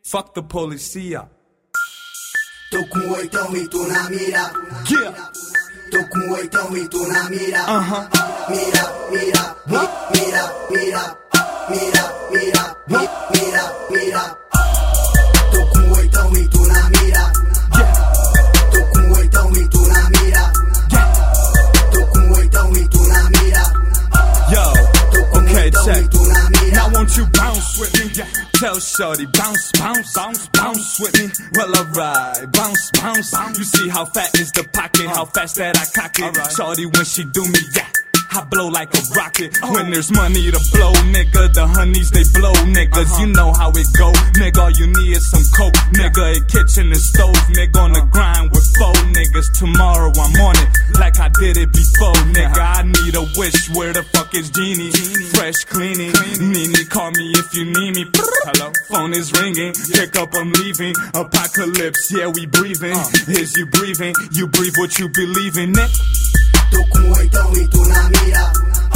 Fuck the policia. Tô com oitão e tô na mira. Yeah. Tô com oitão e tô na mira. Mira, mira, mira, mira, mira, mira, mira, mira. Tô com oitão e tô na mira. Tô com oitão e tô na mira. Tô com oitão e tô na mira. Yo, okay, check. Now won't you bounce with me? Yeah. Tell shorty, bounce, bounce, bounce, bounce with me. Well, alright, bounce, bounce. You see how fat is the pocket, how fast that I cock it. Right. Shorty, when she do me, yeah, I blow like a rocket. When there's money to blow, nigga, the honeys, they blow, niggas. You know how it go, nigga, all you need is some coke. Nigga, a kitchen and stove, nigga, on the grind with 4 niggas. Tomorrow I'm on it, like I did it before, nigga. I need a wish, where the fuck is Genie? Fresh cleaning, Nene, call me if you need me. Hello, phone is ringing, pick up, I'm leaving. Apocalypse, yeah, we breathing. Is you breathing? You breathe what you believe in, nigga. Tô com oitão e tô na mira.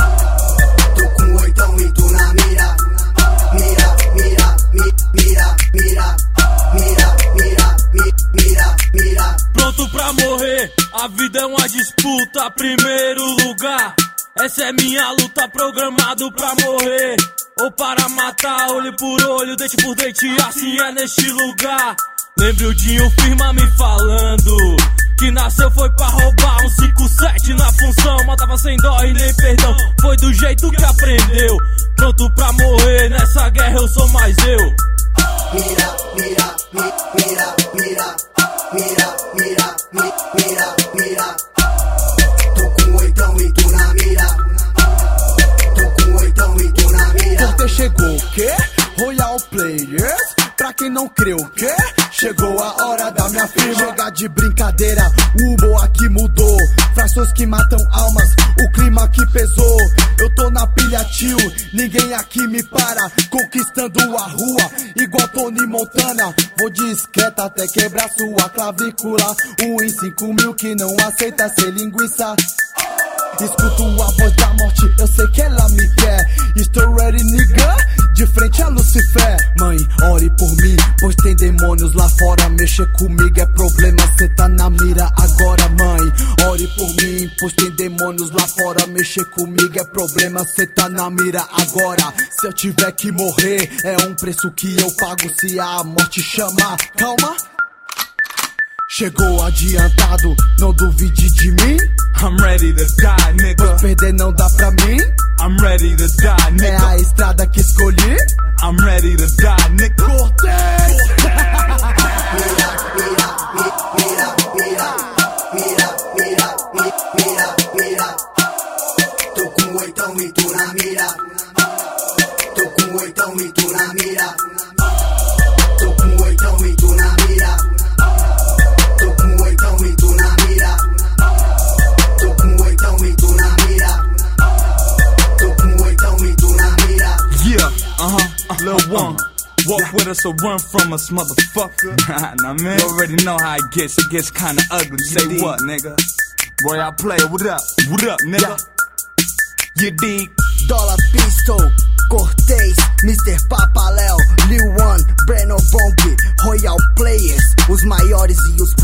Tô com oitão e tô na mira. Mira, mira, mira, mira, mira, mira, mira, mira. Pronto pra morrer, a vida é uma disputa. Primeiro lugar, essa é minha luta, programado pra morrer ou para matar. Olho por olho, dente por dente, assim é neste lugar. Lembre o Dinho Firma me falando que nasceu foi pra roubar um 5-7 na função. Matava sem dó e nem perdão, foi do jeito que aprendeu. Pronto pra morrer, nessa guerra eu sou mais eu. Mira, mira, mira, mira, mira, mira, mira, mira. Tô com oitão e tô na mira. Tô com oitão e tô na mira. Porter chegou, o quê? Royal Players? Pra quem não creu, o quê? Chegou a hora da minha firma. Chega de brincadeira, o humor aqui mudou. Frações que matam almas, o clima que pesou. Eu tô na pilha, tio, ninguém aqui me para. Conquistando a rua, igual Tony Montana. Vou discreta até quebrar sua clavícula. 1 em 5 mil que não aceita ser linguiça. Escuto a voz da morte, eu sei que ela me quer. Estou ready, nigga, de frente a Lucifer. Mãe, ore por mim, pois tem demônios lá fora. Mexer comigo é problema, cê tá na mira agora. Mãe, ore por mim, pois tem demônios lá fora. Mexer comigo é problema, cê tá na mira agora. Se eu tiver que morrer, é um preço que eu pago se a morte chamar. Calma, chegou adiantado, não duvide de mim. I'm ready to die, nigga. Pois perder não dá pra mim. I'm ready to die, nigga. É a estrada que escolhi. I'm ready to die, nigga. Cortei! Mira, mira, mira, mira, mira, mira, mira, mira. Tô com oitão e tô na mira. Tô com oitão e tô na mira. Tô com oitão e tô na mira. Tô com oitão e tô na mira. Tô com oitão e tô na mira. Tô com oitão e tô na mira. Yeah, Lil One. Walk with us or run from us, motherfucker. Nah, man. You already know how it gets. It gets kinda ugly. Say what, nigga? Royal Player, what up? What up, nigga? You dig? Dollar Pistol, Cortez, Mr. Papaléu, Lil One, Breno Bonk, Royal Players, os maiores e os